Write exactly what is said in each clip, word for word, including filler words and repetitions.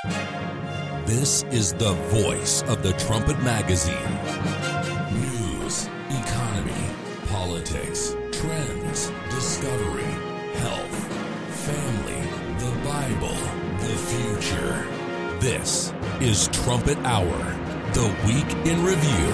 This is the voice of the Trumpet Magazine. News, economy, politics, trends, discovery, health, family, the Bible, the future. This is Trumpet Hour, the Week in Review.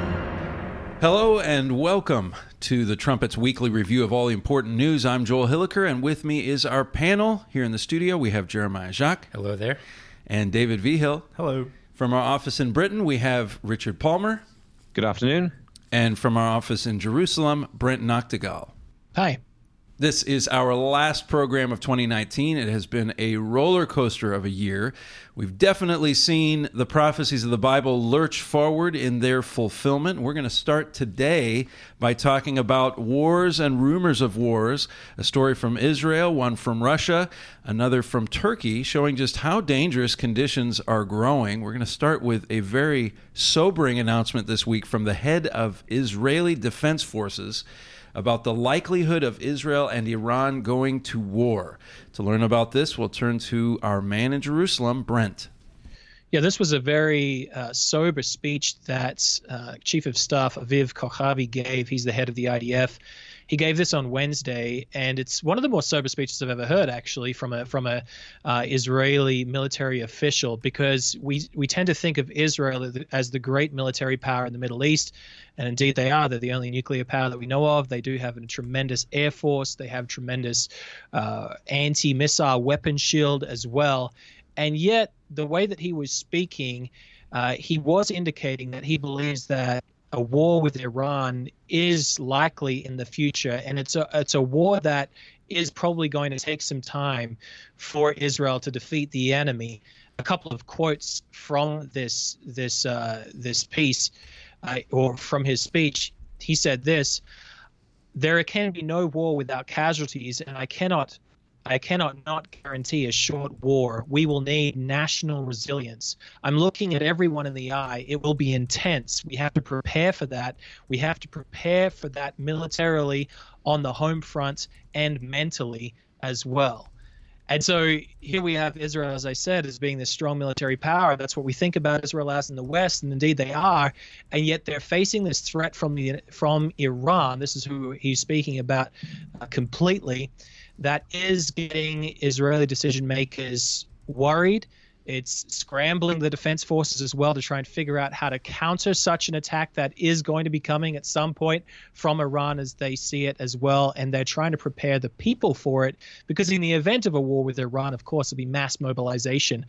Hello and welcome to the Trumpet's weekly review of all the important news. I'm Joel Hilliker, and with me is our panel. Here in the studio, we have Jeremiah Jacques. Hello there. And David Vigil. Hello. From our office in Britain, we have Richard Palmer. Good afternoon. And from our office in Jerusalem, Brent Noctegal. Hi. This is our last program of twenty nineteen. It has been a roller coaster of a year. We've definitely seen the prophecies of the Bible lurch forward in their fulfillment. We're going to start today by talking about wars and rumors of wars, a story from Israel, one from Russia, another from Turkey, showing just how dangerous conditions are growing. We're going to start with a very sobering announcement this week from the head of Israeli Defense Forces about the likelihood of Israel and Iran going to war. To learn about this, we'll turn to our man in Jerusalem, Brent. Yeah, this was a very uh, sober speech that uh, Chief of Staff Aviv Kochavi gave. He's the head of the I D F. He gave this on Wednesday, and it's one of the more sober speeches I've ever heard, actually, from a from a uh, Israeli military official, because we we tend to think of Israel as the great military power in the Middle East, and indeed they are. They're the only nuclear power that we know of. They do have a tremendous air force. They have tremendous uh, anti-missile weapon shield as well, and yet the way that he was speaking, uh, he was indicating that he believes that a war with Iran is likely in the future, and it's a it's a war that is probably going to take some time for Israel to defeat the enemy. A couple of quotes from this this uh, this piece, uh, or from his speech. He said this: "There can be no war without casualties, and I cannot." I cannot not guarantee a short war. We will need national resilience. I'm looking at everyone in the eye. It will be intense. We have to prepare for that. We have to prepare for that militarily on the home front and mentally as well." And so here we have Israel, as I said, as being this strong military power. That's what we think about Israel as in the West, and indeed they are. And yet they're facing this threat from the from Iran. This is who he's speaking about uh, completely. That is getting Israeli decision makers worried. It's scrambling the defense forces as well to try and figure out how to counter such an attack that is going to be coming at some point from Iran as they see it as well. And they're trying to prepare the people for it, because in the event of a war with Iran, of course, it'll be mass mobilization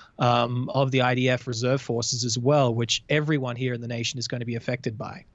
um, of the I D F reserve forces as well, which everyone here in the nation is going to be affected by.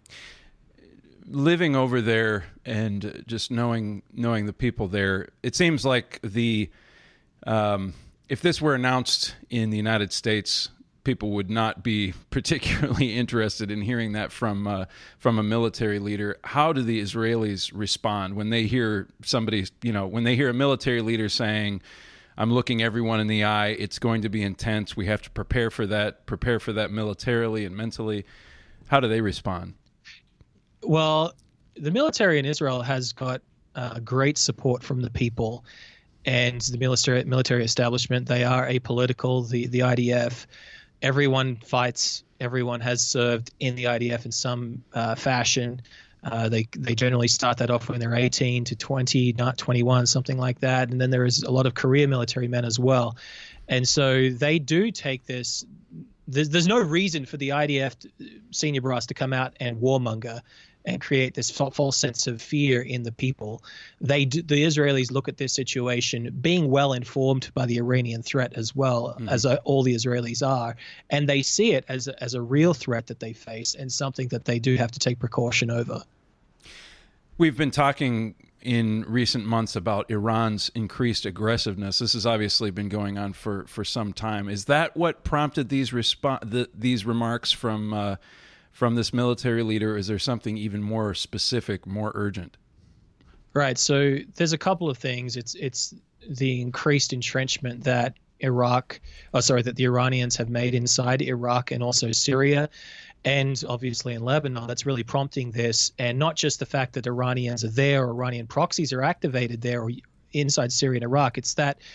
Living over there and just knowing knowing the people there, it seems like the um, if this were announced in the United States, people would not be particularly interested in hearing that from uh, from a military leader. How do the Israelis respond when they hear somebody, you know, when they hear a military leader saying, "I'm looking everyone in the eye. It's going to be intense. We have to prepare for that, prepare for that militarily and mentally." How do they respond? Well, the military in Israel has got uh, great support from the people and the military military establishment. They are apolitical. The the I D F, everyone fights. Everyone has served in the I D F in some uh, fashion. Uh, they they generally start that off when they're eighteen to twenty, not twenty-one, something like that. And then there is a lot of career military men as well. And so they do take this. There's, there's no reason for the I D F senior brass to come out and warmonger and create this false sense of fear in the people. They do, the Israelis look at this situation being well informed by the Iranian threat as well, mm-hmm. as uh, all the Israelis are, and they see it as a, as a real threat that they face and something that they do have to take precaution over. We've been talking in recent months about Iran's increased aggressiveness. This has obviously been going on for, for some time. Is that what prompted these respo- the, these remarks from uh, from this military leader? Is there something even more specific, more urgent? Right. So there's a couple of things. It's it's the increased entrenchment that Iraq, oh, sorry, that the Iranians have made inside Iraq and also Syria, and obviously in Lebanon. That's really prompting this, and not just the fact that Iranians are there or Iranian proxies are activated there or inside Syria and Iraq. It's that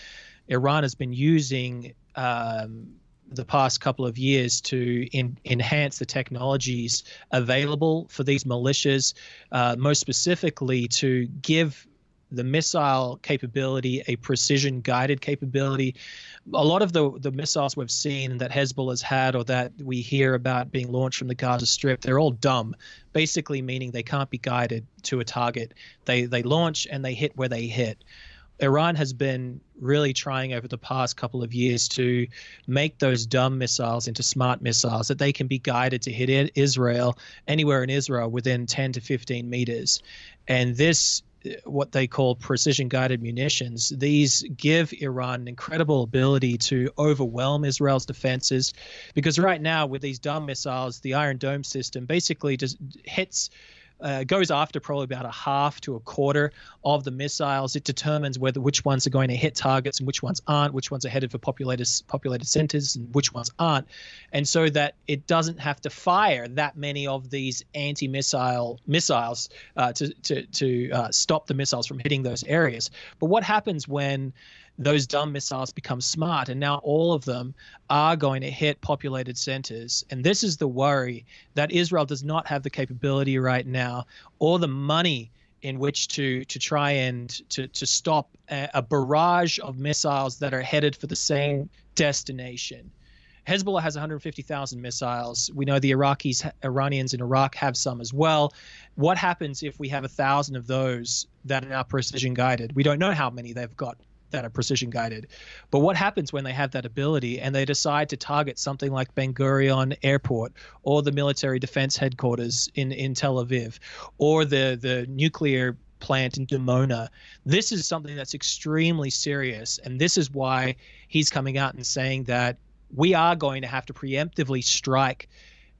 Iran has been using um, the past couple of years to in, enhance the technologies available for these militias, uh, most specifically to give the missile capability a precision guided capability. A lot of the, the missiles we've seen that Hezbollah's had or that we hear about being launched from the Gaza Strip, they're all dumb, basically meaning they can't be guided to a target. They, they launch and they hit where they hit. Iran has been really trying over the past couple of years to make those dumb missiles into smart missiles that they can be guided to hit Israel anywhere in Israel within ten to fifteen meters. And this, what they call precision guided munitions, these give Iran an incredible ability to overwhelm Israel's defenses, because right now with these dumb missiles, the Iron Dome system basically just hits Uh, goes after probably about a half to a quarter of the missiles. It determines whether which ones are going to hit targets and which ones aren't, which ones are headed for populated populated centers and which ones aren't, and so that it doesn't have to fire that many of these anti-missile missiles uh, to to to uh, stop the missiles from hitting those areas. But what happens when those dumb missiles become smart, and now all of them are going to hit populated centers? And this is the worry, that Israel does not have the capability right now or the money in which to to try and to to stop a, a barrage of missiles that are headed for the same destination. Hezbollah has one hundred fifty thousand missiles. We know the Iraqis, Iranians in Iraq have some as well. What happens if we have a thousand of those that are now precision guided? We don't know how many they've got that are precision guided. But what happens when they have that ability and they decide to target something like Ben Gurion Airport or the military defense headquarters in, in Tel Aviv or the, the nuclear plant in Dimona? This is something that's extremely serious. And this is why he's coming out and saying that we are going to have to preemptively strike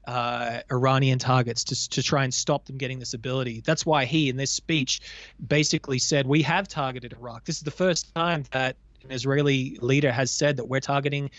Uh, Iranian targets to to try and stop them getting this ability. That's why he, in this speech, basically said, we have targeted Iraq. This is the first time that an Israeli leader has said that we're targeting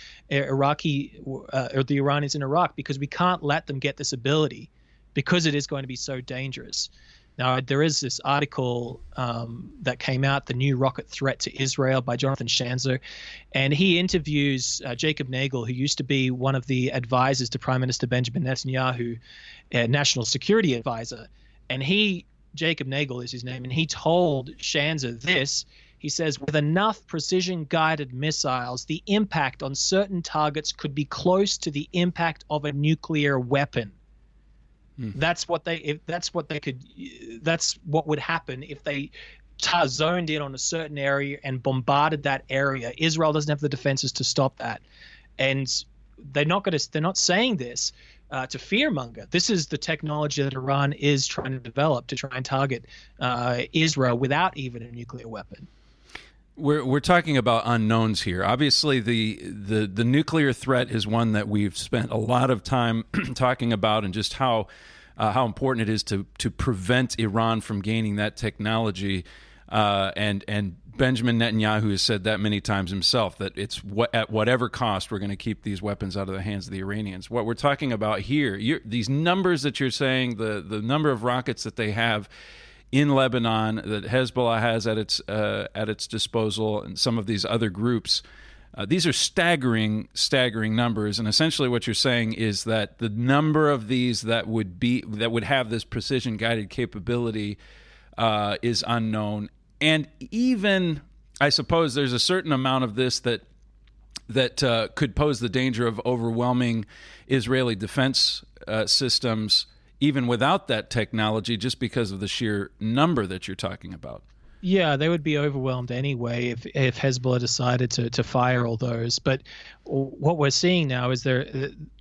Iraqi uh, or the Iranians in Iraq because we can't let them get this ability, because it is going to be so dangerous. Now, there is this article um, that came out, The New Rocket Threat to Israel, by Jonathan Schanzer, and he interviews uh, Jacob Nagel, who used to be one of the advisors to Prime Minister Benjamin Netanyahu, a national security advisor. And he, Jacob Nagel is his name, and he told Schanzer this. He says, with enough precision-guided missiles, the impact on certain targets could be close to the impact of a nuclear weapon. That's what they. If that's what they could. That's what would happen if they tar- zoned in on a certain area and bombarded that area. Israel doesn't have the defenses to stop that, and they're not going to. They're not saying this uh, to fearmonger. This is the technology that Iran is trying to develop to try and target uh, Israel without even a nuclear weapon. We're we're talking about unknowns here. Obviously, the the the nuclear threat is one that we've spent a lot of time talking about, and just how uh, how important it is to to prevent Iran from gaining that technology. Uh, and and Benjamin Netanyahu has said that many times himself, that it's what, at whatever cost we're going to keep these weapons out of the hands of the Iranians. What we're talking about here, you're, these numbers that you're saying, the the number of rockets that they have in Lebanon, that Hezbollah has at its uh, at its disposal, and some of these other groups, uh, these are staggering, staggering numbers. And essentially, what you're saying is that the number of these that would be that would have this precision guided capability uh, is unknown. And even, I suppose, there's a certain amount of this that that uh, could pose the danger of overwhelming Israeli defense uh, systems, even without that technology, just because of the sheer number that you're talking about. Yeah, they would be overwhelmed anyway if if Hezbollah decided to to fire all those. But what we're seeing now is there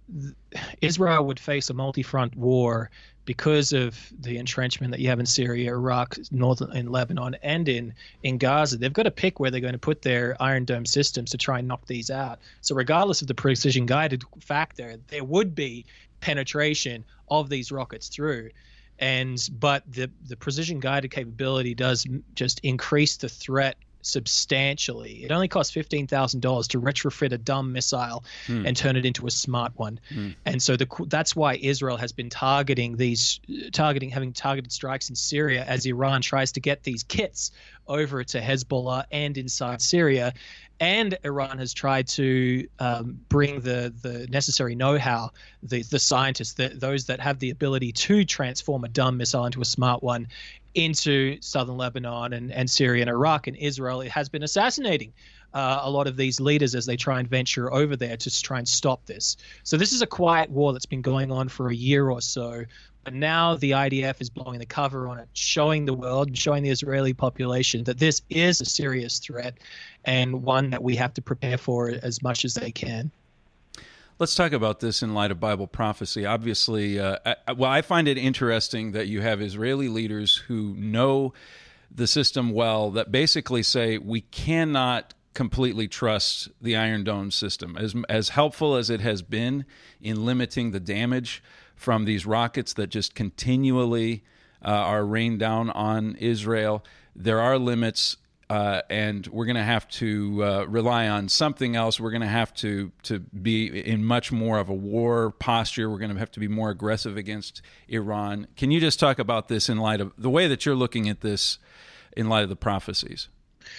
Israel would face a multi-front war because of the entrenchment that you have in Syria, Iraq, northern in Lebanon, and in in Gaza. They've got to pick where they're going to put their Iron Dome systems to try and knock these out. So regardless of the precision-guided factor, there would be penetration of these rockets through. And but the the precision guided capability does just increase the threat substantially. It only costs fifteen thousand dollars to retrofit a dumb missile hmm. and turn it into a smart one. Hmm. And so the, that's why Israel has been targeting these, targeting, having targeted strikes in Syria as Iran tries to get these kits over to Hezbollah and inside Syria. And Iran has tried to um, bring the the necessary know-how, the the scientists, the, those that have the ability to transform a dumb missile into a smart one, into southern Lebanon and, and Syria and Iraq and Israel. It has been assassinating uh, a lot of these leaders as they try and venture over there to try and stop this. So this is a quiet war that's been going on for a year or so. But now the I D F is blowing the cover on it, showing the world and showing the Israeli population that this is a serious threat and one that we have to prepare for as much as they can. Let's talk about this in light of Bible prophecy. Obviously, uh, I, well, I find it interesting that you have Israeli leaders who know the system well that basically say we cannot completely trust the Iron Dome system. As, as helpful as it has been in limiting the damage from these rockets that just continually uh, are rained down on Israel, there are limits, uh, and we're going to have to uh, rely on something else. We're going to have to to be in much more of a war posture. We're going to have to be more aggressive against Iran. Can you just talk about this in light of the way that you're looking at this in light of the prophecies?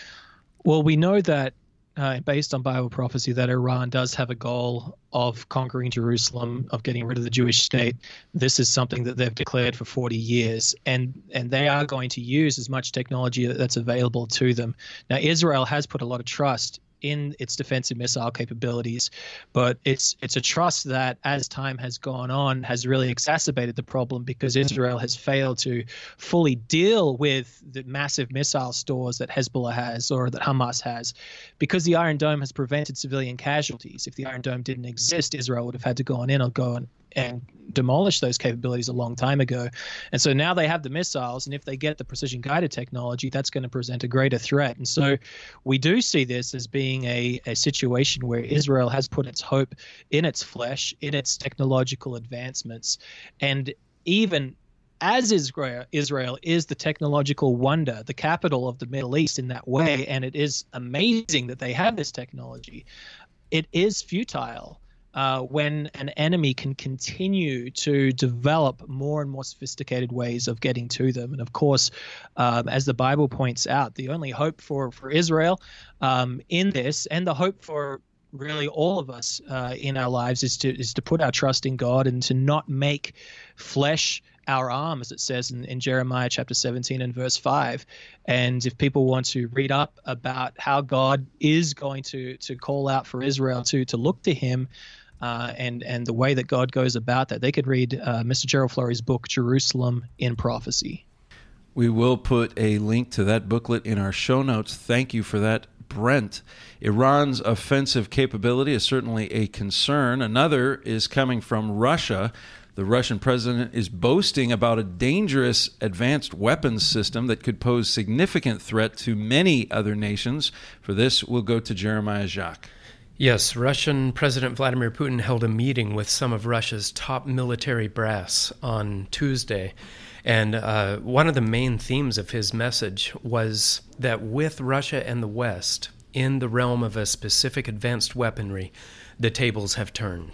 Well, we know that uh, based on Bible prophecy that Iran does have a goal of conquering Jerusalem, of getting rid of the Jewish state. This is something that they've declared for forty years, and and they are going to use as much technology that's available to them. Now, Israel has put a lot of trust in its defensive missile capabilities, but it's it's a trust that, as time has gone on, has really exacerbated the problem because Israel has failed to fully deal with the massive missile stores that Hezbollah has or that Hamas has, because the Iron Dome has prevented civilian casualties. If the Iron Dome didn't exist, Israel would have had to go on in or go on and demolish those capabilities a long time ago. And so now they have the missiles, and if they get the precision guided technology, that's going to present a greater threat. And so we do see this as being a, a situation where Israel has put its hope in its flesh, in its technological advancements. And even as Israel, Israel is the technological wonder, the capital of the Middle East in that way, and it is amazing that they have this technology, it is futile Uh, when an enemy can continue to develop more and more sophisticated ways of getting to them. And of course, um, as the Bible points out, the only hope for, for Israel um, in this, and the hope for really all of us uh, in our lives, is to is to put our trust in God and to not make flesh our arm, as it says in, in Jeremiah chapter seventeen and verse five. And if people want to read up about how God is going to to call out for Israel to to look to him, Uh, and and the way that God goes about that, they could read uh, Mister Gerald Flurry's book, Jerusalem in Prophecy. We will put a link to that booklet in our show notes. Thank you for that, Brent. Iran's offensive capability is certainly a concern. Another is coming from Russia. The Russian president is boasting about a dangerous advanced weapons system that could pose significant threat to many other nations. For this, we'll go to Jeremiah Jacques. Yes, Russian President Vladimir Putin held a meeting with some of Russia's top military brass on Tuesday. And uh, one of the main themes of his message was that with Russia and the West in the realm of a specific advanced weaponry, the tables have turned.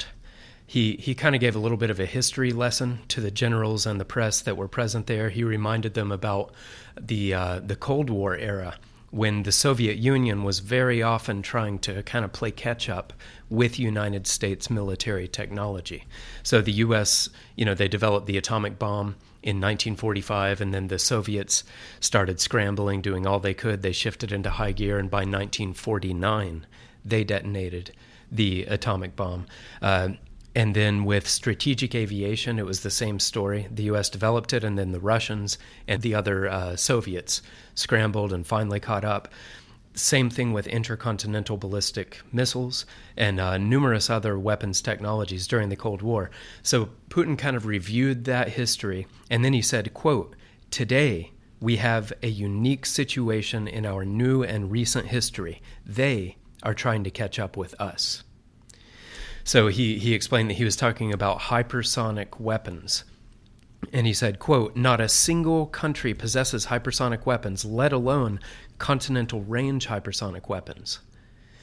He he kind of gave a little bit of a history lesson to the generals and the press that were present there. He reminded them about the uh, the Cold War era, when the Soviet Union was very often trying to kind of play catch-up with United States military technology. So the U S, you know, they developed the atomic bomb in nineteen forty-five, and then the Soviets started scrambling, doing all they could. They shifted into high gear, and by nineteen forty-nine, they detonated the atomic bomb. Uh, And then with strategic aviation, it was the same story. The U S developed it, and then the Russians and the other uh, Soviets scrambled and finally caught up. Same thing with intercontinental ballistic missiles and uh, numerous other weapons technologies during the Cold War. So Putin kind of reviewed that history, and then he said, quote, "Today we have a unique situation in our new and recent history. They are trying to catch up with us." So he, he explained that he was talking about hypersonic weapons. And he said, quote, "Not a single country possesses hypersonic weapons, let alone continental range hypersonic weapons."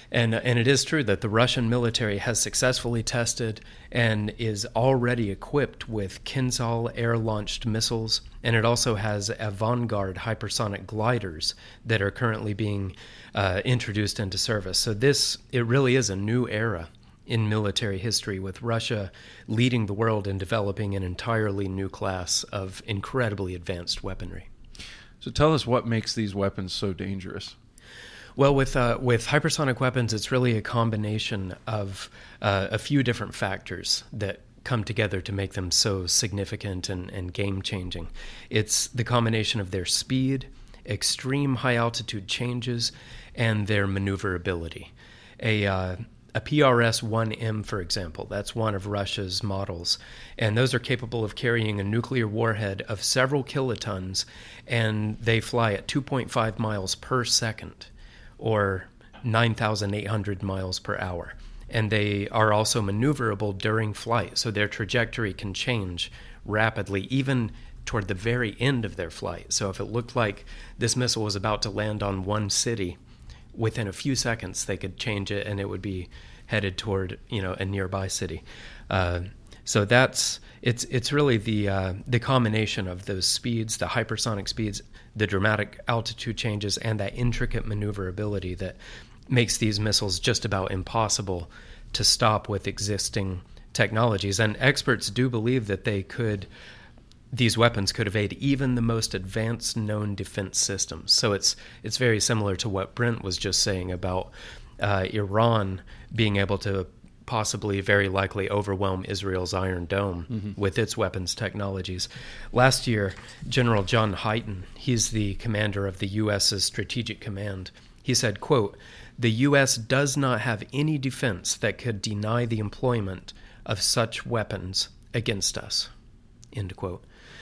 And and it is true that the Russian military has successfully tested and is already equipped with Kinzhal air-launched missiles, and it also has Avangard hypersonic gliders that are currently being uh, introduced into service. So this, it really is a new era in military history, with Russia leading the world in developing an entirely new class of incredibly advanced weaponry. So tell us what makes these weapons so dangerous. Well, with uh, with hypersonic weapons, it's really a combination of uh, a few different factors that come together to make them so significant and, and game-changing. It's the combination of their speed, extreme high-altitude changes, and their maneuverability. A uh, A P R S one M, for example, that's one of Russia's models, and those are capable of carrying a nuclear warhead of several kilotons, and they fly at two point five miles per second, or nine thousand eight hundred miles per hour. And they are also maneuverable during flight, so their trajectory can change rapidly, even toward the very end of their flight. So if it looked like this missile was about to land on one city, within a few seconds they could change it and it would be headed toward, you know, a nearby city. Uh, so that's it's it's really the uh, the combination of those speeds, the hypersonic speeds, the dramatic altitude changes, and that intricate maneuverability that makes these missiles just about impossible to stop with existing technologies. And experts do believe that they could these weapons could evade even the most advanced known defense systems. So it's it's very similar to what Brent was just saying about uh, Iran being able to possibly, very likely, overwhelm Israel's Iron Dome mm-hmm. with its weapons technologies. Last year, General John Hyten, he's the commander of the U S's Strategic Command, he said, quote, "The U S does not have any defense that could deny the employment of such weapons against us," end quote.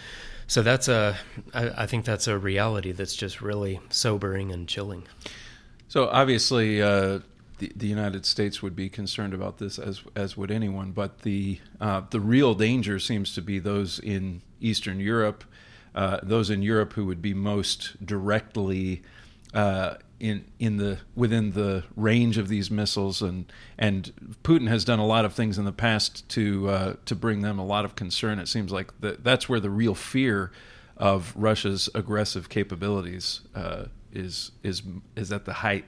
So that's a, I, I think that's a reality that's just really sobering and chilling. So obviously, uh, the, the United States would be concerned about this, as as would anyone. But the uh, the real danger seems to be those in Eastern Europe, uh, those in Europe who would be most directly uh, in in the within the range of these missiles, and and Putin has done a lot of things in the past to uh, to bring them a lot of concern. It seems like the, that's where the real fear of Russia's aggressive capabilities uh, is is is at the height.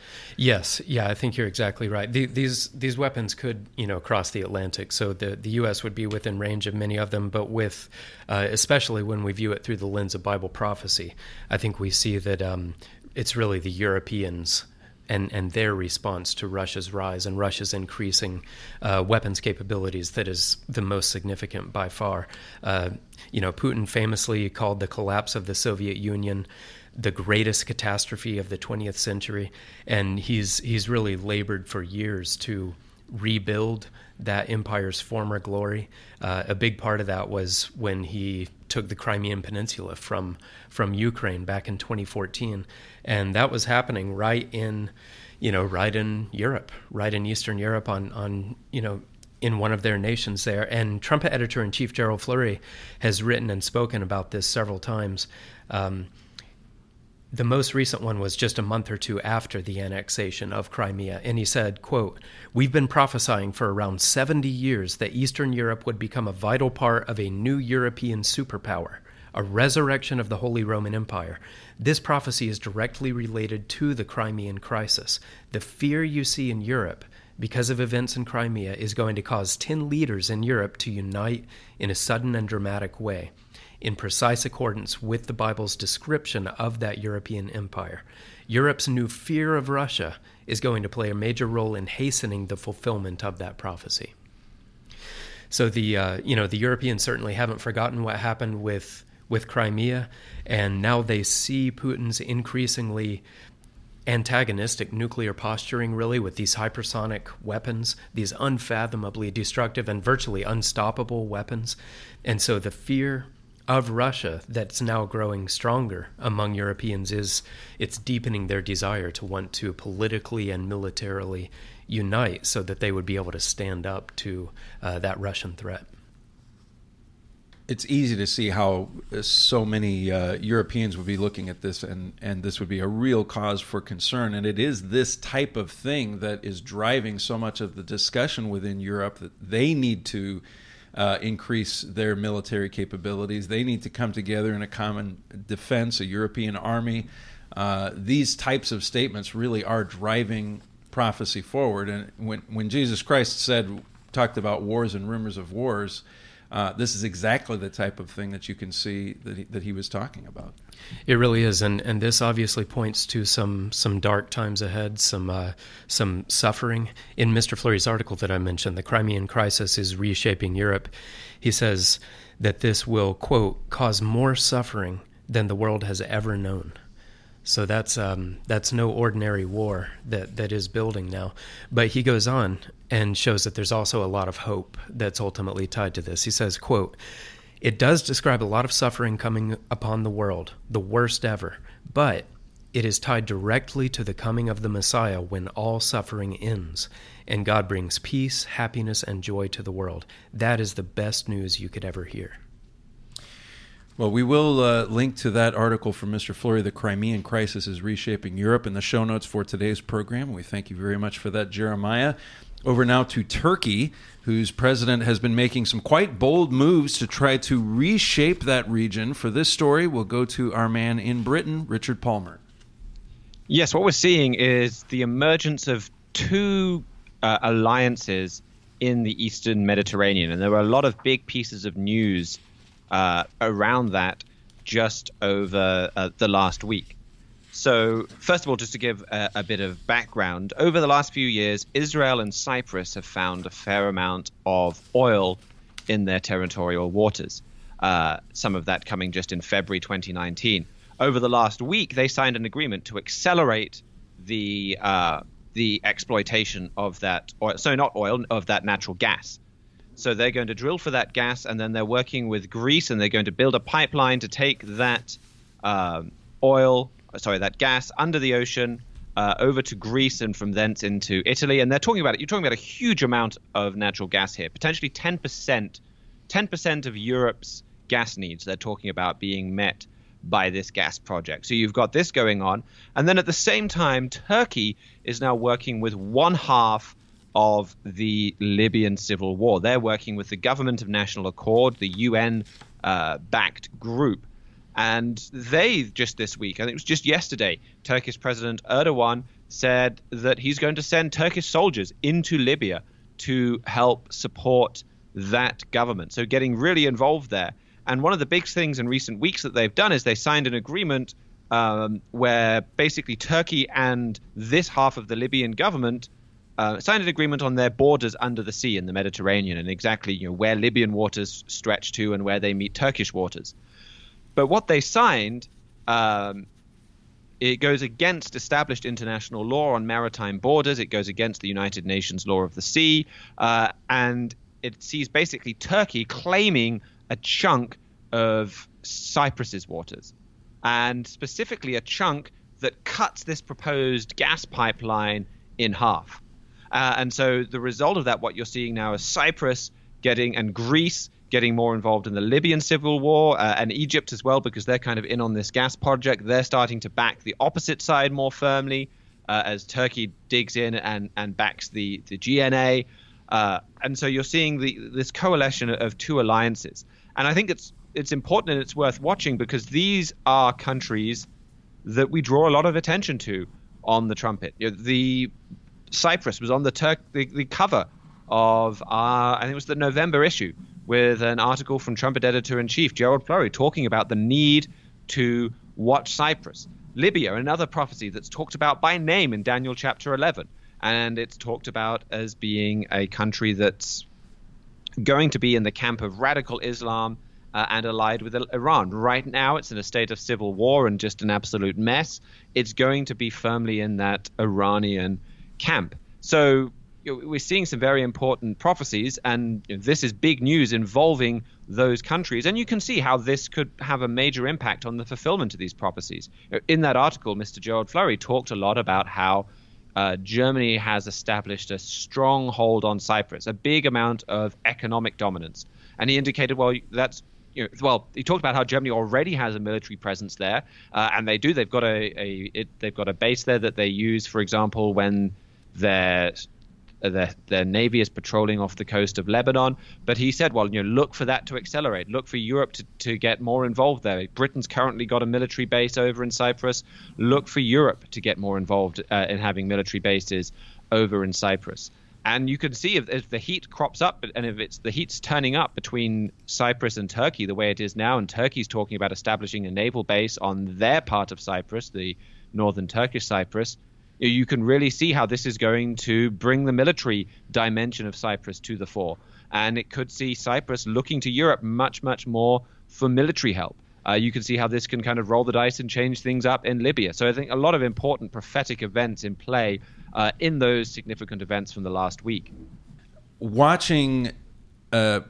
Yes, yeah, I think you're exactly right. The, these these weapons could, you know, cross the Atlantic, so the, the U S would be within range of many of them, but with, uh, especially when we view it through the lens of Bible prophecy, I think we see that um, it's really the Europeans and, and their response to Russia's rise and Russia's increasing uh, weapons capabilities that is the most significant by far. Uh, you know, Putin famously called the collapse of the Soviet Union the greatest catastrophe of the twentieth century, and he's he's really labored for years to rebuild that empire's former glory. Uh, a big part of that was when he took the Crimean Peninsula from from Ukraine back in twenty fourteen, and that was happening right in, you know, right in Europe, right in Eastern Europe, on on you know. in one of their nations there. And Trumpet editor-in-chief Gerald Fleury has written and spoken about this several times. Um, The most recent one was just a month or two after the annexation of Crimea, and he said, quote, "We've been prophesying for around seventy years that Eastern Europe would become a vital part of a new European superpower, a resurrection of the Holy Roman Empire. This prophecy is directly related to the Crimean crisis. The fear you see in Europe because of events in Crimea is going to cause ten leaders in Europe to unite in a sudden and dramatic way, in precise accordance with the Bible's description of that European empire. Europe's new fear of Russia is going to play a major role in hastening the fulfillment of that prophecy." So the uh, you know the Europeans certainly haven't forgotten what happened with with Crimea, and now they see Putin's increasingly antagonistic nuclear posturing, really, with these hypersonic weapons, these unfathomably destructive and virtually unstoppable weapons. And so the fear of Russia that's now growing stronger among Europeans is it's deepening their desire to want to politically and militarily unite so that they would be able to stand up to uh, that Russian threat. It's easy to see how so many uh, Europeans would be looking at this, and, and this would be a real cause for concern. And it is this type of thing that is driving so much of the discussion within Europe, that they need to uh, increase their military capabilities. They need to come together in a common defense, a European army. Uh, these types of statements really are driving prophecy forward. And when, when Jesus Christ said, talked about wars and rumors of wars, Uh, this is exactly the type of thing that you can see that he, that he was talking about. It really is, and, and this obviously points to some some dark times ahead, some uh, some suffering. In Mister Fleury's article that I mentioned, The Crimean Crisis is Reshaping Europe, he says that this will, quote, cause more suffering than the world has ever known. So that's um, that's no ordinary war that, that is building now. But he goes on and shows that there's also a lot of hope that's ultimately tied to this. He says, quote, "It does describe a lot of suffering coming upon the world, the worst ever, but it is tied directly to the coming of the Messiah when all suffering ends, and God brings peace, happiness, and joy to the world. That is the best news you could ever hear." Well, we will uh, link to that article from Mister Fleury, The Crimean Crisis is Reshaping Europe, in the show notes for today's program. We thank you very much for that, Jeremiah. Over now to Turkey, whose president has been making some quite bold moves to try to reshape that region. For this story, we'll go to our man in Britain, Richard Palmer. Yes, what we're seeing is the emergence of two uh, alliances in the Eastern Mediterranean. And there were a lot of big pieces of news uh, around that just over uh, the last week. So, first of all, just to give a, a bit of background, over the last few years, Israel and Cyprus have found a fair amount of oil in their territorial waters, uh, some of that coming just in February twenty nineteen. Over the last week, they signed an agreement to accelerate the uh, the exploitation of that oil, so not oil, of that natural gas. So they're going to drill for that gas, and then they're working with Greece, and they're going to build a pipeline to take that um, oil, sorry, that gas under the ocean uh, over to Greece and from thence into Italy. And they're talking about it. You're talking about a huge amount of natural gas here, potentially ten percent, ten percent of Europe's gas needs. They're talking about being met by this gas project. So you've got this going on. And then at the same time, Turkey is now working with one half of the Libyan civil war. They're working with the Government of National Accord, the U N-backed uh, group. And they just this week, I think it was just yesterday, Turkish President Erdogan said that he's going to send Turkish soldiers into Libya to help support that government. So getting really involved there. And one of the big things in recent weeks that they've done is they signed an agreement um, where basically Turkey and this half of the Libyan government uh, signed an agreement on their borders under the sea in the Mediterranean, and exactly, you know, where Libyan waters stretch to and where they meet Turkish waters. But what they signed, um, it goes against established international law on maritime borders. It goes against the United Nations law of the sea, uh, and it sees basically Turkey claiming a chunk of Cyprus's waters, and specifically a chunk that cuts this proposed gas pipeline in half. Uh, and so the result of that, what you're seeing now, is Cyprus getting and Greece getting more involved in the Libyan civil war, uh, and Egypt as well, because they're kind of in on this gas project. They're starting to back the opposite side more firmly uh, as Turkey digs in and, and backs the, the G N A. Uh, and so you're seeing the, this coalition of two alliances. And I think it's it's important and it's worth watching, because these are countries that we draw a lot of attention to on the trumpet. You know, the Cyprus was on the, Turk, the, the cover of our, I think it was the November issue, with an article from Trumpet Editor-in-Chief Gerald Fleury talking about the need to watch Cyprus. Libya, another prophecy that's talked about by name in Daniel chapter eleven. And it's talked about as being a country that's going to be in the camp of radical Islam uh, and allied with Iran. Right now, it's in a state of civil war and just an absolute mess. It's going to be firmly in that Iranian camp. So you know, we're seeing some very important prophecies, and you know, this is big news involving those countries. And you can see how this could have a major impact on the fulfillment of these prophecies. In that article, Mister Gerald Fleury talked a lot about how Uh, Germany has established a strong hold on Cyprus, a big amount of economic dominance. And he indicated, well, that's you know, well, he talked about how Germany already has a military presence there, uh, and they do. They've got a, a it, they've got a base there that they use, for example, when their their their navy is patrolling off the coast of Lebanon. But he said, well, you know, look for that to accelerate. Look for Europe to, to get more involved there. Britain's currently got a military base over in Cyprus. Look for Europe to get more involved uh, in having military bases over in Cyprus. And you can see if, if the heat crops up, and if it's the heat's turning up between Cyprus and Turkey the way it is now, and Turkey's talking about establishing a naval base on their part of Cyprus, the northern Turkish Cyprus, you can really see how this is going to bring the military dimension of Cyprus to the fore. And it could see Cyprus looking to Europe much, much more for military help. Uh, you can see how this can kind of roll the dice and change things up in Libya. So I think a lot of important prophetic events in play uh, in those significant events from the last week. Watching uh,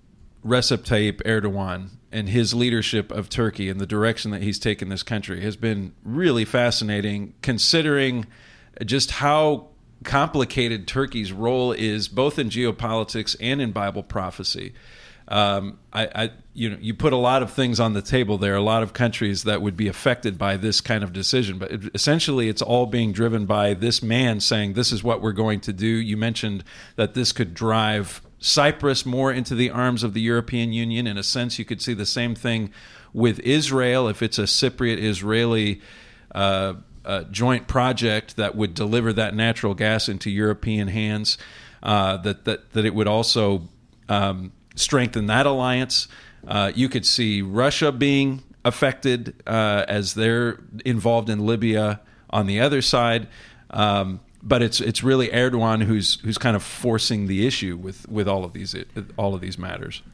Recep Tayyip Erdogan and his leadership of Turkey and the direction that he's taken this country has been really fascinating, considering just how complicated Turkey's role is, both in geopolitics and in Bible prophecy. Um, I, I, you know, you put a lot of things on the table there, a lot of countries that would be affected by this kind of decision. But it, essentially, it's all being driven by this man saying, this is what we're going to do. You mentioned that this could drive Cyprus more into the arms of the European Union. In a sense, you could see the same thing with Israel if it's a Cypriot-Israeli uh, uh, joint project that would deliver that natural gas into European hands, uh, that, that, that it would also um, strengthen that alliance. Uh, you could see Russia being affected uh, as they're involved in Libya on the other side. Um, But it's it's really Erdogan who's who's kind of forcing the issue with, with all of these all of these matters.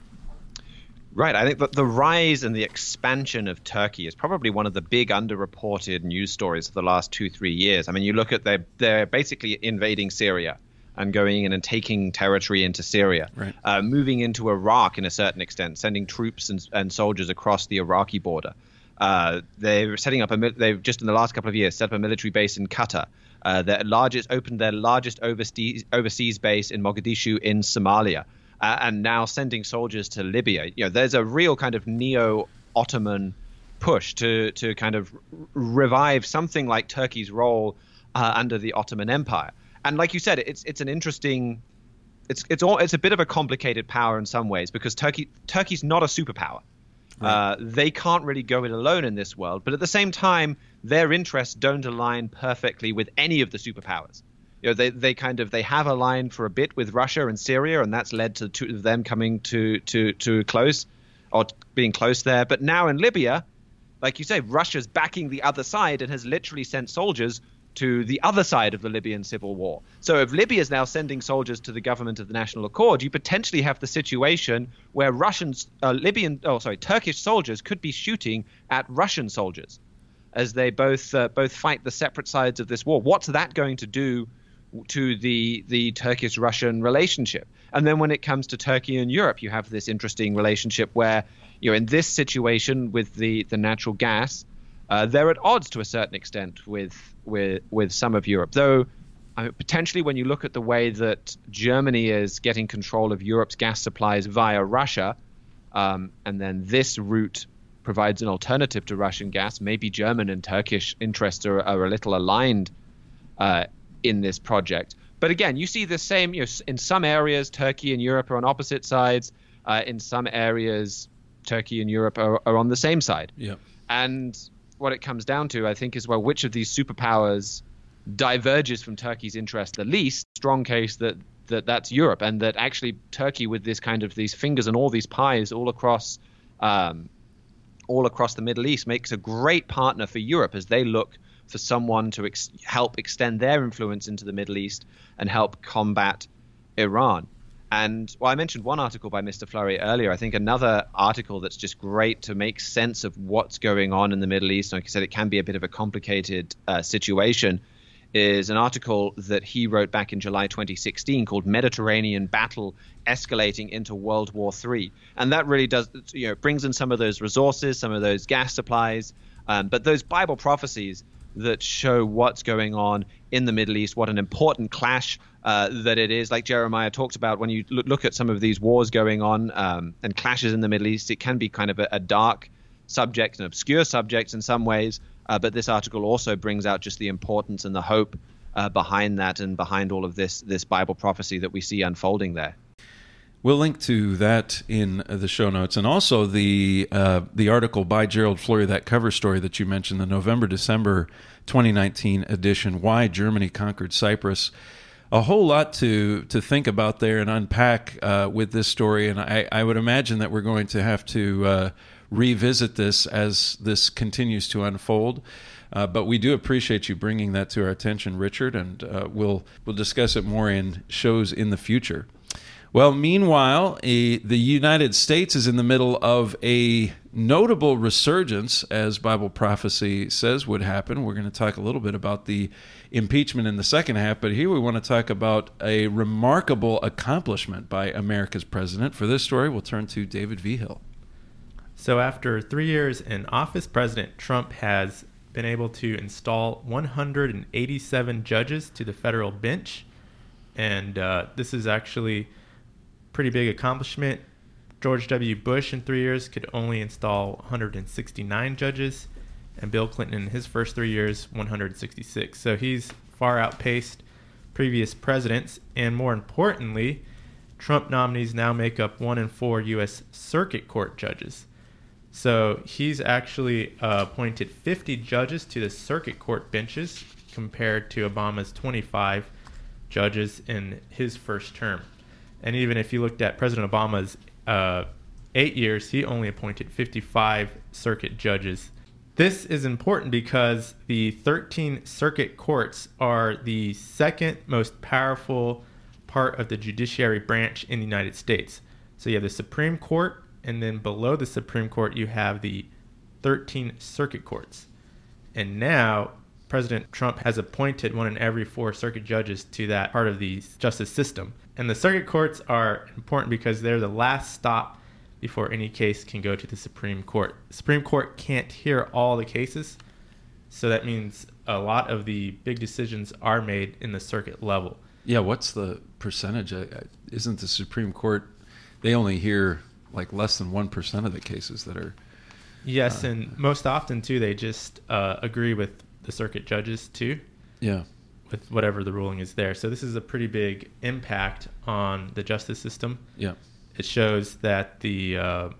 Right. I think that the rise and the expansion of Turkey is probably one of the big underreported news stories of the last two, three years. I mean, you look at their they're basically invading Syria and going in and taking territory into Syria, right. uh, moving into Iraq in a certain extent, sending troops and, and soldiers across the Iraqi border. Uh, they're setting up a they've just in the last couple of years set up a military base in Qatar. Uh, their largest opened their largest overseas overseas base in Mogadishu in Somalia, uh, and now sending soldiers to Libya. You know, there's a real kind of neo-Ottoman push to to kind of revive something like Turkey's role uh, under the Ottoman Empire. And like you said, it's it's an interesting, it's it's all it's a bit of a complicated power in some ways because Turkey Turkey's not a superpower. Right. Uh, they can't really go it alone in this world, but at the same time, their interests don't align perfectly with any of the superpowers. You know, they they kind of they have aligned for a bit with Russia and Syria, and that's led to two of them coming to to to close or being close there. But now in Libya, like you say, Russia's backing the other side and has literally sent soldiers to the other side of the Libyan civil war. So if Libya is now sending soldiers to the government of the National Accord, you potentially have the situation where Russians, uh, Libyan, oh sorry, Turkish soldiers could be shooting at Russian soldiers as they both uh, both fight the separate sides of this war. What's that going to do to the the Turkish-Russian relationship? And then when it comes to Turkey and Europe, you have this interesting relationship where, you know, in this situation with the the natural gas, uh, they're at odds to a certain extent with with with some of Europe. Though I mean, potentially when you look at the way that Germany is getting control of Europe's gas supplies via Russia, um, and then this route provides an alternative to Russian gas, maybe German and Turkish interests are, are a little aligned uh, in this project. But again, you see the same, you know, in some areas, Turkey and Europe are on opposite sides. Uh, in some areas, Turkey and Europe are, are on the same side. Yeah. And what it comes down to, I think, is, well, which of these superpowers diverges from Turkey's interest the least? Strong case that, that that's Europe, and that actually Turkey, with this kind of these fingers and all these pies all across um, all across the Middle East, makes a great partner for Europe as they look for someone to ex- help extend their influence into the Middle East and help combat Iran. And well, I mentioned one article by Mister Fleury earlier. I think another article that's just great to make sense of what's going on in the Middle East, like I said, it can be a bit of a complicated uh, situation, is an article that he wrote back in July twenty sixteen called Mediterranean Battle Escalating into World War Three. And that really does, you know, brings in some of those resources, some of those gas supplies, um, but those Bible prophecies that show what's going on in the Middle East, what an important clash uh, that it is. Like Jeremiah talked about, when you look at some of these wars going on um, and clashes in the Middle East, it can be kind of a, a dark subject, an obscure subject in some ways. Uh, but this article also brings out just the importance and the hope uh, behind that and behind all of this this Bible prophecy that we see unfolding there. We'll link to that in the show notes, and also the uh, the article by Gerald Flurry, that cover story that you mentioned, the November December twenty nineteen edition, Why Germany Conquered Cyprus. A whole lot to to think about there and unpack uh, with this story, and I, I would imagine that we're going to have to uh, revisit this as this continues to unfold. Uh, but we do appreciate you bringing that to our attention, Richard, and uh, we'll we'll discuss it more in shows in the future. Well, meanwhile, a, the United States is in the middle of a notable resurgence, as Bible prophecy says would happen. We're going to talk a little bit about the impeachment in the second half, but here we want to talk about a remarkable accomplishment by America's president. For this story, we'll turn to David Vigil. So after three years in office, President Trump has been able to install one hundred eighty-seven judges to the federal bench, and uh, this is actually pretty big accomplishment. George W. Bush in three years could only install one hundred sixty-nine judges, and Bill Clinton in his first three years, one hundred sixty-six. So he's far outpaced previous presidents, and more importantly, Trump nominees now make up one in four U S Circuit Court judges. So he's actually uh, appointed fifty judges to the Circuit Court benches compared to Obama's twenty-five judges in his first term. And even if you looked at President Obama's uh, eight years, he only appointed fifty-five circuit judges. This is important because the thirteen circuit courts are the second most powerful part of the judiciary branch in the United States. So you have the Supreme Court, and then below the Supreme Court, you have the thirteen circuit courts. And now President Trump has appointed one in every four circuit judges to that part of the justice system. And the circuit courts are important because they're the last stop before any case can go to the Supreme Court. The Supreme Court can't hear all the cases, so that means a lot of the big decisions are made in the circuit level. Yeah, what's the percentage? Isn't the Supreme Court, they only hear like less than one percent of the cases that are... Yes, uh, and most often, too, they just uh, agree with the circuit judges, too. Yeah. With whatever the ruling is there. So this is a pretty big impact on the justice system. Yeah. It shows that the uh,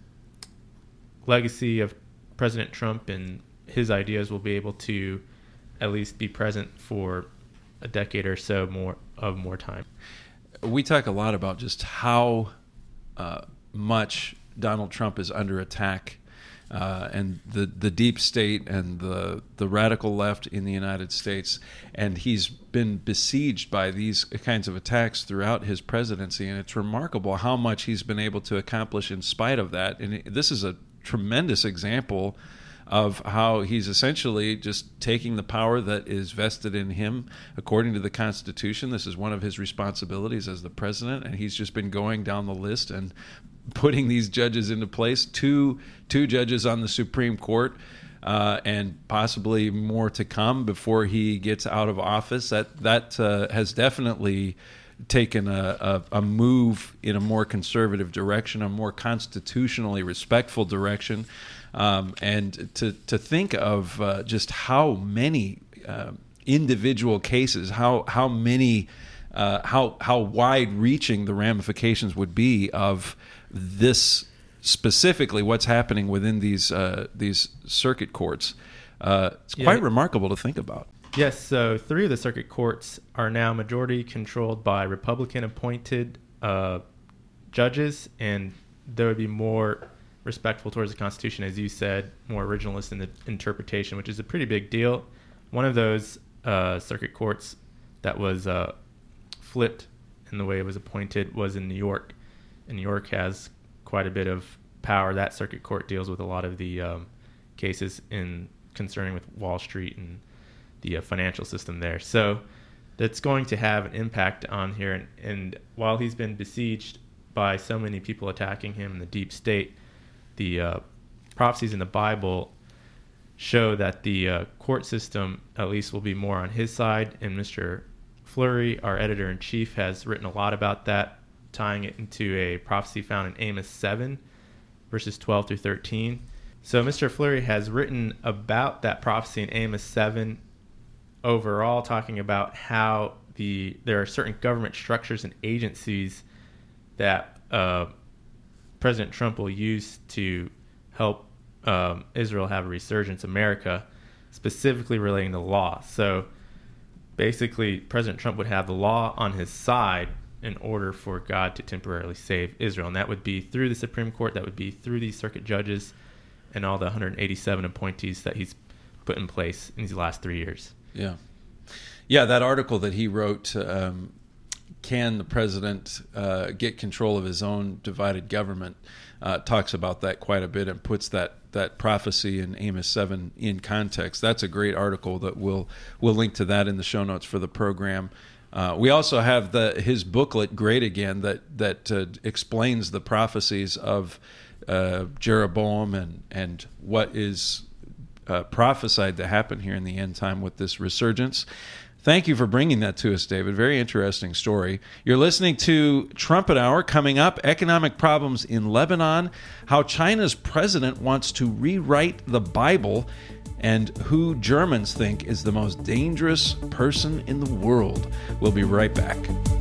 legacy of President Trump and his ideas will be able to at least be present for a decade or so more of more time. We talk a lot about just how uh, much Donald Trump is under attack, uh, and the, the deep state and the the radical left in the United States, and he's been besieged by these kinds of attacks throughout his presidency, and it's remarkable how much he's been able to accomplish in spite of that. And this is a tremendous example of how he's essentially just taking the power that is vested in him according to the Constitution. This is one of his responsibilities as the president, and he's just been going down the list and putting these judges into place. Two two judges on the Supreme Court, uh, and possibly more to come before he gets out of office. That that uh, has definitely taken a, a, a move in a more conservative direction, a more constitutionally respectful direction. Um, and to to think of uh, just how many uh, individual cases, how how many, uh, how how wide-reaching the ramifications would be of this, specifically what's happening within these uh, these circuit courts. Uh, it's quite yeah. remarkable to think about. Yes, so three of the circuit courts are now majority controlled by Republican-appointed uh, judges, and there would be more respectful towards the Constitution, as you said, more originalist in the interpretation, which is a pretty big deal. One of those uh, circuit courts that was uh, flipped in the way it was appointed was in New York. And New York has quite a bit of power. That circuit court deals with a lot of the um, cases in concerning with Wall Street and the uh, financial system there. So that's going to have an impact on here. And, and while he's been besieged by so many people attacking him in the deep state, the uh, prophecies in the Bible show that the uh, court system at least will be more on his side. And Mister Fleury, our editor-in-chief, has written a lot about that, tying it into a prophecy found in Amos seven, verses twelve through thirteen. So Mister Fleury has written about that prophecy in Amos seven overall, talking about how the there are certain government structures and agencies that uh, President Trump will use to help um, Israel have a resurgence, America, specifically relating to law. So basically, President Trump would have the law on his side in order for God to temporarily save Israel. And that would be through the Supreme Court, that would be through these circuit judges and all the one hundred eighty-seven appointees that he's put in place in these last three years. Yeah. Yeah, that article that he wrote, um, Can the President uh, Get Control of His Own Divided Government, uh, talks about that quite a bit and puts that, that prophecy in Amos seven in context. That's a great article that we'll, we'll link to that in the show notes for the program. Uh, we also have the his booklet, Great Again, that, that uh, explains the prophecies of uh, Jeroboam and, and what is uh, prophesied to happen here in the end time with this resurgence. Thank you for bringing that to us, David. Very interesting story. You're listening to Trumpet Hour. Coming up, economic problems in Lebanon, how China's president wants to rewrite the Bible, and who Germans think is the most dangerous person in the world. We'll be right back.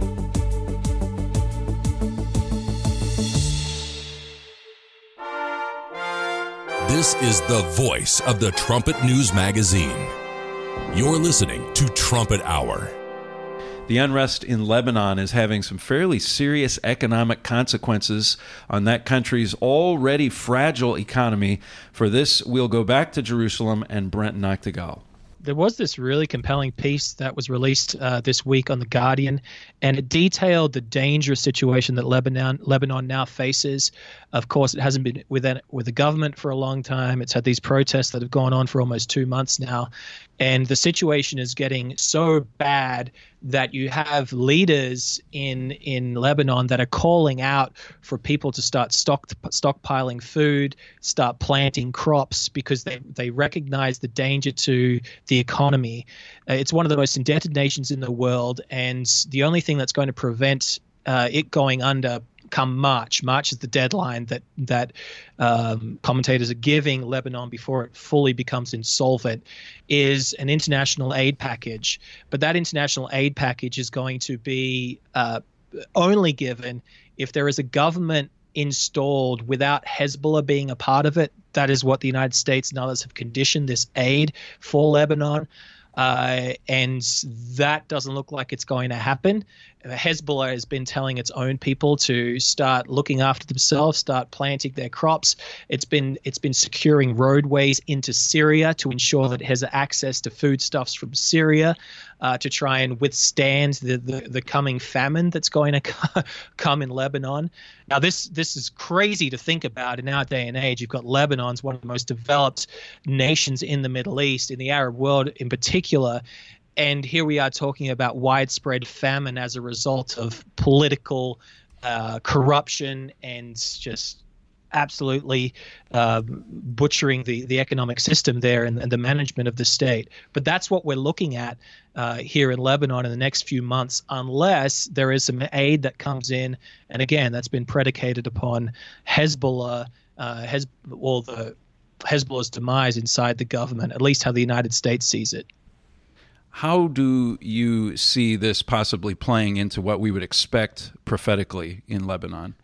This is the voice of the Trumpet News Magazine. You're listening to Trumpet Hour. The unrest in Lebanon is having some fairly serious economic consequences on that country's already fragile economy. For this, we'll go back to Jerusalem and Brent Noctegal. There was this really compelling piece that was released uh, this week on The Guardian, and it detailed the dangerous situation that Lebanon Lebanon now faces. Of course, it hasn't been with, with the government for a long time. It's had these protests that have gone on for almost two months now. And the situation is getting so bad that you have leaders in in Lebanon that are calling out for people to start stock, stockpiling food, start planting crops, because they, they recognize the danger to the economy. Uh, it's one of the most indebted nations in the world, and the only thing that's going to prevent uh, it going under come March. March is the deadline that that um, commentators are giving Lebanon before it fully becomes insolvent, is an international aid package. But that international aid package is going to be uh, only given if there is a government installed without Hezbollah being a part of it. That is what the United States and others have conditioned this aid for Lebanon. Uh, and that doesn't look like it's going to happen. Hezbollah has been telling its own people to start looking after themselves, start planting their crops. It's been it's been securing roadways into Syria to ensure that it has access to foodstuffs from Syria uh, to try and withstand the, the, the coming famine that's going to come in Lebanon. Now, this this is crazy to think about in our day and age. You've got Lebanon's one of the most developed nations in the Middle East, in the Arab world in particular. And here we are talking about widespread famine as a result of political uh, corruption and just absolutely uh, butchering the, the economic system there and, and the management of the state. But that's what we're looking at uh, here in Lebanon in the next few months, unless there is some aid that comes in. And again, that's been predicated upon Hezbollah, uh, Hez- well, the Hezbollah's demise inside the government, at least how the United States sees it. How do you see this possibly playing into what we would expect prophetically in Lebanon?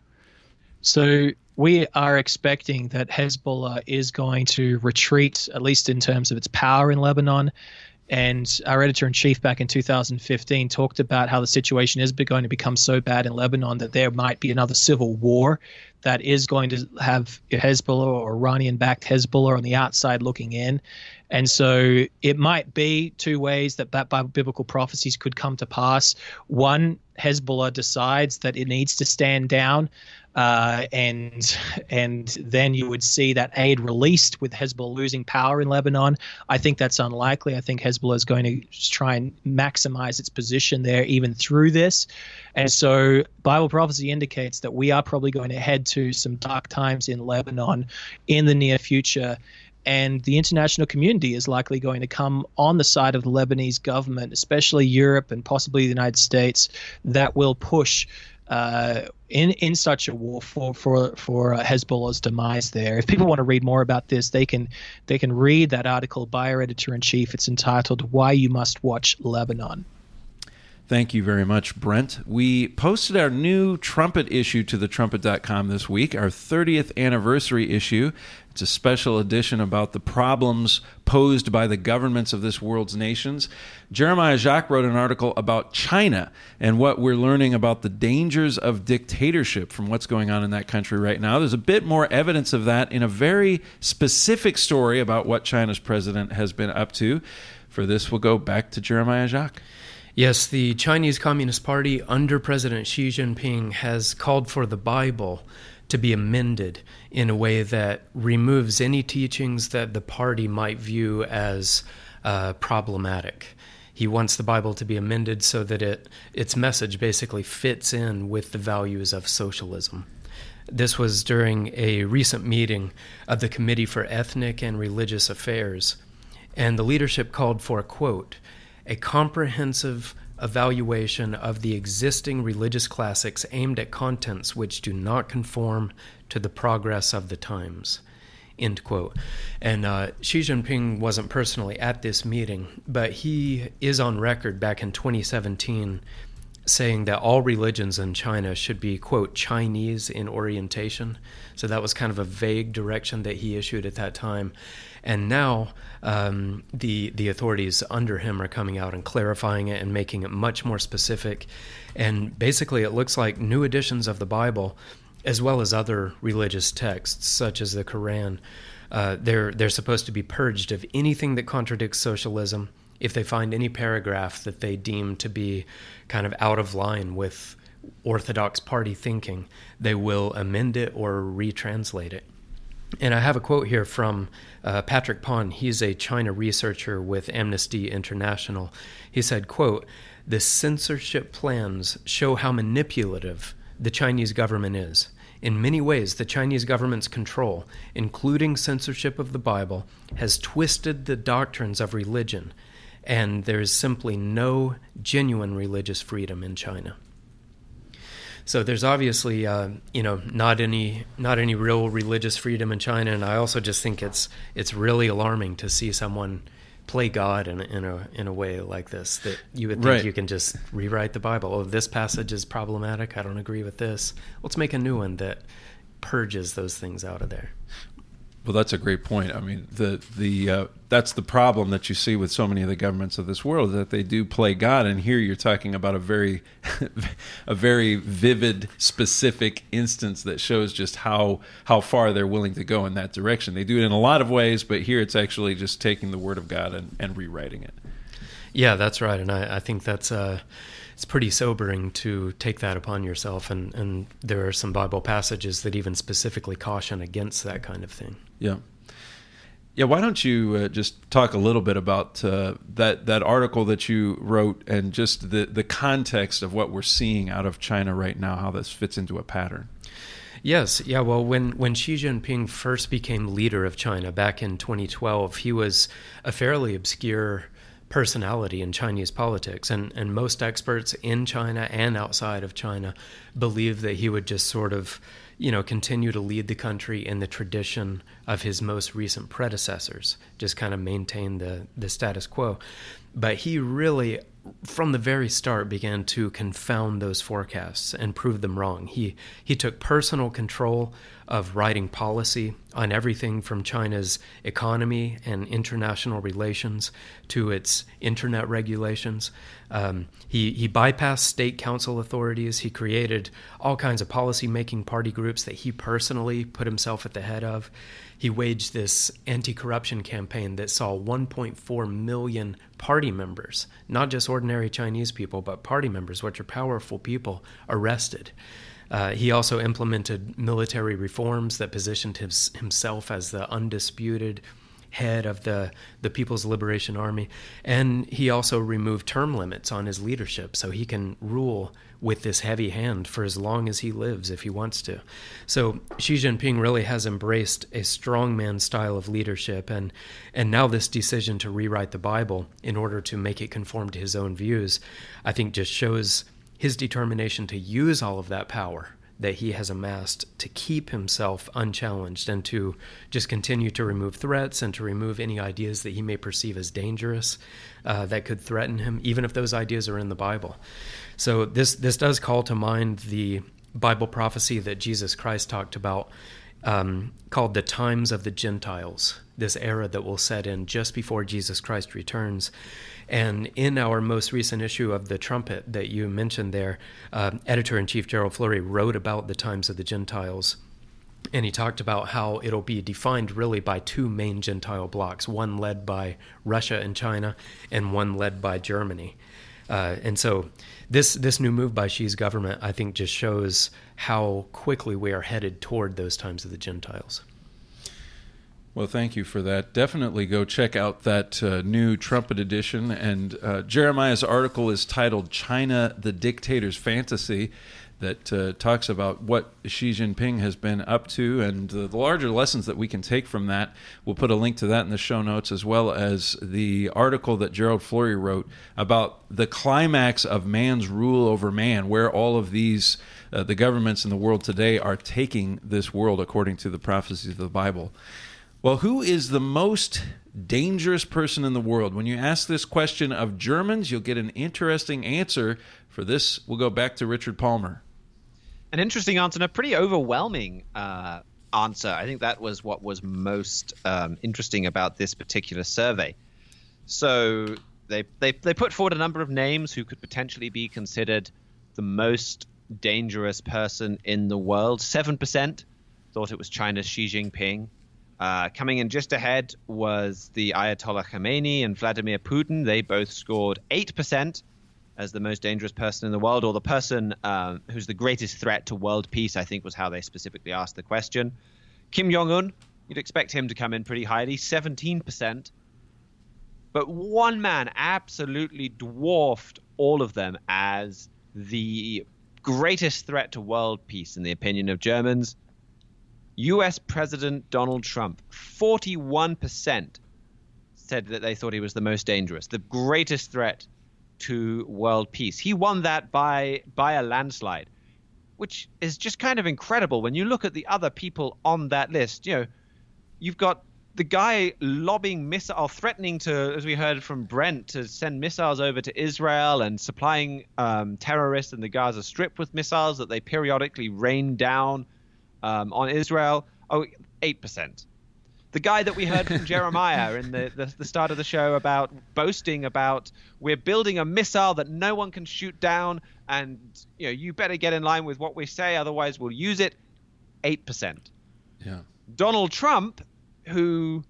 So we are expecting that Hezbollah is going to retreat, at least in terms of its power in Lebanon. And our editor-in-chief back in two thousand fifteen talked about how the situation is going to become so bad in Lebanon that there might be another civil war that is going to have Hezbollah or Iranian-backed Hezbollah on the outside looking in. And so it might be two ways that, that biblical prophecies could come to pass. One, Hezbollah decides that it needs to stand down, uh, and and then you would see that aid released with Hezbollah losing power in Lebanon. I think that's unlikely. I think Hezbollah is going to try and maximize its position there even through this. And so Bible prophecy indicates that we are probably going to head to some dark times in Lebanon in the near future. And the international community is likely going to come on the side of the Lebanese government, especially Europe and possibly the United States, that will push uh, in in such a war for for for uh, Hezbollah's demise there. If people want to read more about this, they can they can read that article by our editor-in-chief. It's entitled "Why You Must Watch Lebanon." Thank you very much, Brent. We posted our new Trumpet issue to the trumpet dot com this week, our thirtieth anniversary issue. It's a special edition about the problems posed by the governments of this world's nations. Jeremiah Jacques wrote an article about China and what we're learning about the dangers of dictatorship from what's going on in that country right now. There's a bit more evidence of that in a very specific story about what China's president has been up to. For this, we'll go back to Jeremiah Jacques. Yes, the Chinese Communist Party under President Xi Jinping has called for the Bible to be amended in a way that removes any teachings that the party might view as uh, problematic. He wants the Bible to be amended so that it its message basically fits in with the values of socialism. This was during a recent meeting of the Committee for Ethnic and Religious Affairs, and the leadership called for, quote, a comprehensive evaluation of the existing religious classics aimed at contents which do not conform to the progress of the times, end quote. And uh, Xi Jinping wasn't personally at this meeting, but he is on record back in twenty seventeen saying that all religions in China should be, quote, Chinese in orientation. So that was kind of a vague direction that he issued at that time. And now um, the the authorities under him are coming out and clarifying it and making it much more specific. And basically it looks like new editions of the Bible, as well as other religious texts, such as the Quran, uh, they're they're supposed to be purged of anything that contradicts socialism. If they find any paragraph that they deem to be kind of out of line with Orthodox party thinking, they will amend it or retranslate it. And I have a quote here from uh, Patrick Pon. He's a China researcher with Amnesty International. He said, quote, the censorship plans show how manipulative the Chinese government is. In many ways, the Chinese government's control, including censorship of the Bible, has twisted the doctrines of religion, and there is simply no genuine religious freedom in China. So there's obviously, uh, you know, not any not any real religious freedom in China, and I also just think it's it's really alarming to see someone play God in a, in a in a way like this, that you would think right. You can just rewrite the Bible. Oh, this passage is problematic. I don't agree with this. Let's make a new one that purges those things out of there. Well, that's a great point. I mean, the the uh, that's the problem that you see with so many of the governments of this world, that they do play God. And here you're talking about a very, a very vivid, specific instance that shows just how how far they're willing to go in that direction. They do it in a lot of ways, but here it's actually just taking the Word of God and, and rewriting it. Yeah, that's right, and I, I think that's uh, it's pretty sobering to take that upon yourself. And, and there are some Bible passages that even specifically caution against that kind of thing. Yeah. Yeah, why don't you uh, just talk a little bit about uh, that that article that you wrote and just the, the context of what we're seeing out of China right now, how this fits into a pattern? Yes, yeah, well, when, when Xi Jinping first became leader of China back in twenty twelve, he was a fairly obscure personality in Chinese politics, and, and most experts in China and outside of China believe that he would just sort of, you know, continue to lead the country in the tradition of his most recent predecessors, just kind of maintain the, the status quo. But he really, from the very start, began to confound those forecasts and prove them wrong. He he took personal control of writing policy on everything from China's economy and international relations to its internet regulations. Um, he, he bypassed state council authorities. He created all kinds of policy-making party groups that he personally put himself at the head of. He waged this anti-corruption campaign that saw one point four million party members, not just ordinary Chinese people, but party members, which are powerful people, arrested. Uh, he also implemented military reforms that positioned his, himself as the undisputed head of the, the People's Liberation Army. And he also removed term limits on his leadership, so he can rule with this heavy hand for as long as he lives if he wants to. So Xi Jinping really has embraced a strongman style of leadership, and and now this decision to rewrite the Bible in order to make it conform to his own views, I think just shows his determination to use all of that power that he has amassed to keep himself unchallenged and to just continue to remove threats and to remove any ideas that he may perceive as dangerous uh, that could threaten him, even if those ideas are in the Bible. So this this does call to mind the Bible prophecy that Jesus Christ talked about, um, called the times of the Gentiles, this era that will set in just before Jesus Christ returns. And in our most recent issue of The Trumpet that you mentioned there, uh, Editor-in-Chief Gerald Flurry wrote about the times of the Gentiles. And he talked about how it'll be defined really by two main Gentile blocks, one led by Russia and China and one led by Germany. Uh, and so this this new move by Xi's government, I think, just shows how quickly we are headed toward those times of the Gentiles. Well, thank you for that. Definitely go check out that uh, new Trumpet edition. And uh, Jeremiah's article is titled China, the Dictator's Fantasy, that uh, talks about what Xi Jinping has been up to and uh, the larger lessons that we can take from that. We'll put a link to that in the show notes, as well as the article that Gerald Flurry wrote about the climax of man's rule over man, where all of these, uh, the governments in the world today are taking this world according to the prophecies of the Bible. Well, who is the most dangerous person in the world? When you ask this question of Germans, you'll get an interesting answer. For this, we'll go back to Richard Palmer. An interesting answer and a pretty overwhelming uh, answer. I think that was what was most um, interesting about this particular survey. So they, they they put forward a number of names who could potentially be considered the most dangerous person in the world. seven percent thought it was China's Xi Jinping. Uh, coming in just ahead was the Ayatollah Khamenei and Vladimir Putin. They both scored eight percent as the most dangerous person in the world, or the person uh, who's the greatest threat to world peace, I think was how they specifically asked the question. Kim Jong-un, you'd expect him to come in pretty highly, seventeen percent. But one man absolutely dwarfed all of them as the greatest threat to world peace, in the opinion of Germans. U S President Donald Trump, forty-one percent said that they thought he was the most dangerous, the greatest threat to world peace. He won that by by a landslide, which is just kind of incredible when you look at the other people on that list. You know, you've got the guy lobbing missile, threatening to, as we heard from Brent, to send missiles over to Israel and supplying um, terrorists in the Gaza Strip with missiles that they periodically rain down Um, on Israel. Oh, eight percent. The guy that we heard from Jeremiah in the, the, the start of the show about boasting about we're building a missile that no one can shoot down, and you know you better get in line with what we say, otherwise we'll use it. eight percent. Yeah. Donald Trump, who,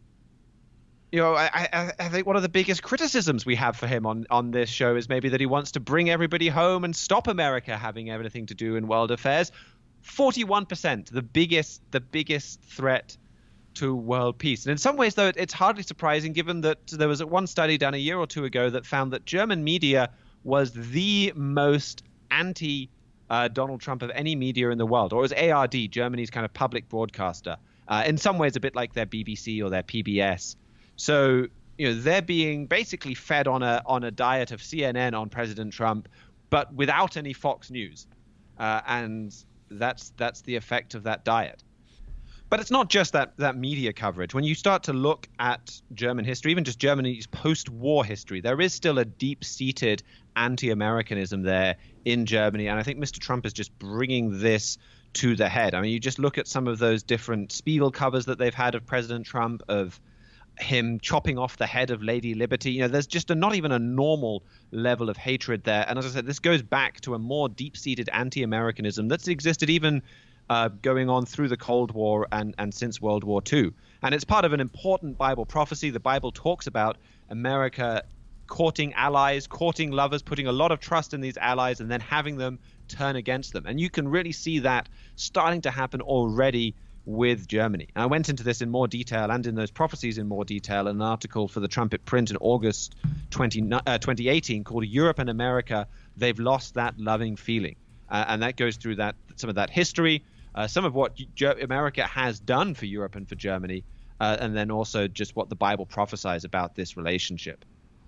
you know, I, I, I think one of the biggest criticisms we have for him on, on this show is maybe that he wants to bring everybody home and stop America having anything to do in world affairs. forty-one percent, the biggest the biggest threat to world peace. And in some ways, though, it's hardly surprising, given that there was one study done a year or two ago that found that German media was the most anti uh, Donald Trump of any media in the world, or it was A R D, Germany's kind of public broadcaster. Uh, in some ways, a bit like their B B C or their P B S. So, you know, they're being basically fed on a on a diet of C N N on President Trump, but without any Fox News, uh, and That's that's the effect of that diet. But it's not just that that media coverage. When you start to look at German history, even just Germany's post-war history, there is still a deep-seated anti-Americanism there in Germany. And I think Mister Trump is just bringing this to the head. I mean, you just look at some of those different Spiegel covers that they've had of President Trump, of him chopping off the head of Lady Liberty. You know, there's just a, not even a normal level of hatred there. And as I said, this goes back to a more deep-seated anti-Americanism that's existed even uh, going on through the Cold War and, and since World War Two. And it's part of an important Bible prophecy. The Bible talks about America courting allies, courting lovers, putting a lot of trust in these allies, and then having them turn against them. And you can really see that starting to happen already with Germany. And I went into this in more detail and in those prophecies in more detail in an article for the Trumpet Print in August twenty eighteen called Europe and America, They've Lost That Loving Feeling. Uh, and that goes through that some of that history, uh, some of what G- America has done for Europe and for Germany, uh, and then also just what the Bible prophesies about this relationship.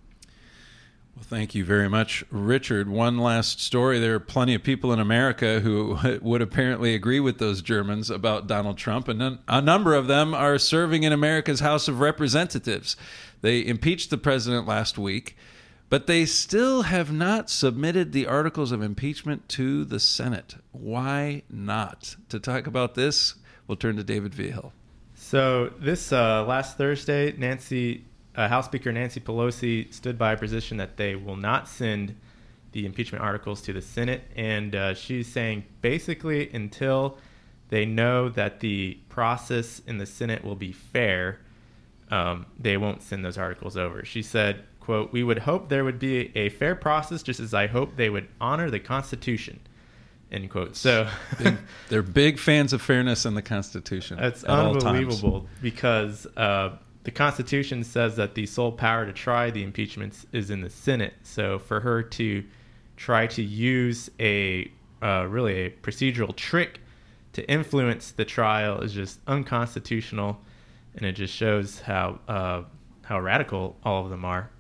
Well, thank you very much, Richard. One last story. There are plenty of people in America who would apparently agree with those Germans about Donald Trump, and a number of them are serving in America's House of Representatives. They impeached the president last week, but they still have not submitted the articles of impeachment to the Senate. Why not? To talk about this, we'll turn to David Vigil. So this uh, last Thursday, Nancy... Uh, House Speaker Nancy Pelosi stood by a position that they will not send the impeachment articles to the Senate, and uh, she's saying basically until they know that the process in the Senate will be fair, um, they won't send those articles over. She said, quote, "We would hope there would be a fair process, just as I hope they would honor the Constitution," end quote. So big, they're big fans of fairness and the Constitution. That's at all unbelievable times. because uh, the Constitution says that the sole power to try the impeachments is in the Senate. So for her to try to use a uh, really a procedural trick to influence the trial is just unconstitutional, and it just shows how uh, how radical all of them are.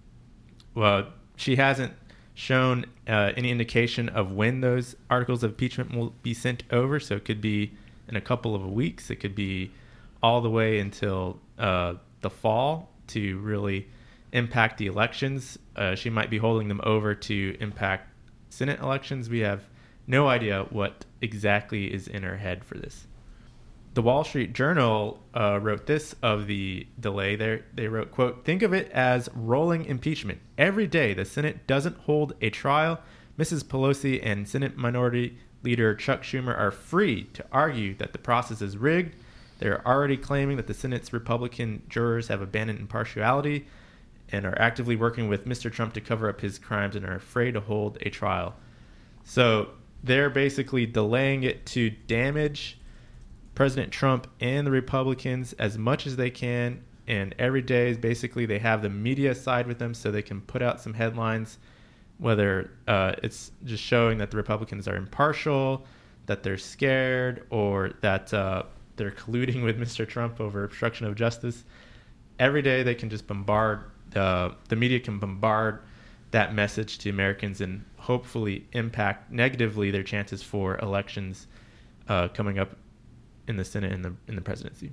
Well, she hasn't shown uh, any indication of when those articles of impeachment will be sent over, so it could be in a couple of weeks. It could be all the way until uh, the fall to really impact the elections. Uh, she might be holding them over to impact Senate elections. We have no idea what exactly is in her head for this. The Wall Street Journal uh, wrote this of the delay. They they wrote, quote, "Think of it as rolling impeachment. Every day the Senate doesn't hold a trial, Missus Pelosi and Senate Minority Leader Chuck Schumer are free to argue that the process is rigged. They're already claiming that the Senate's Republican jurors have abandoned impartiality and are actively working with Mister Trump to cover up his crimes and are afraid to hold a trial." So they're basically delaying it to damage President Trump and the Republicans as much as they can. And every day, basically, they have the media side with them so they can put out some headlines, whether uh, it's just showing that the Republicans are impartial, that they're scared, or that uh, they're colluding with Mister Trump over obstruction of justice. Every day they can just bombard, uh, the media can bombard that message to Americans and hopefully impact negatively their chances for elections uh, coming up in the Senate and the, in the presidency.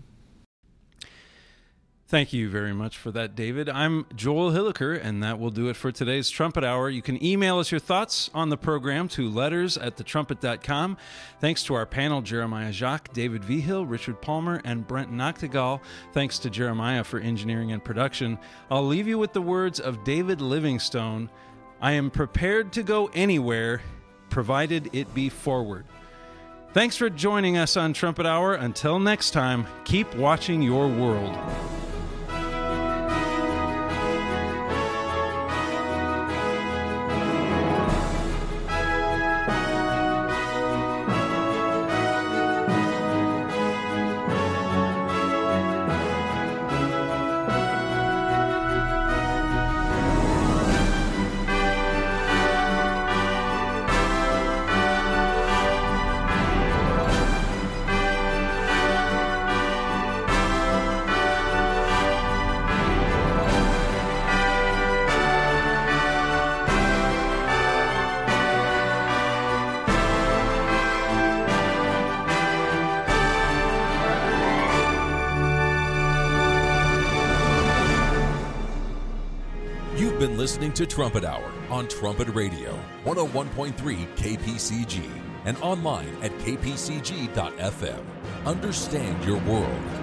Thank you very much for that, David. I'm Joel Hilliker, and that will do it for today's Trumpet Hour. You can email us your thoughts on the program to letters at the trumpet dot com. Thanks to our panel, Jeremiah Jacques, David Vigil, Richard Palmer, and Brent Noctegal. Thanks to Jeremiah for engineering and production. I'll leave you with the words of David Livingstone: "I am prepared to go anywhere, provided it be forward." Thanks for joining us on Trumpet Hour. Until next time, keep watching your world. Listening to Trumpet Hour on Trumpet Radio, one oh one point three K P C G, and online at k p c g dot f m. Understand your world.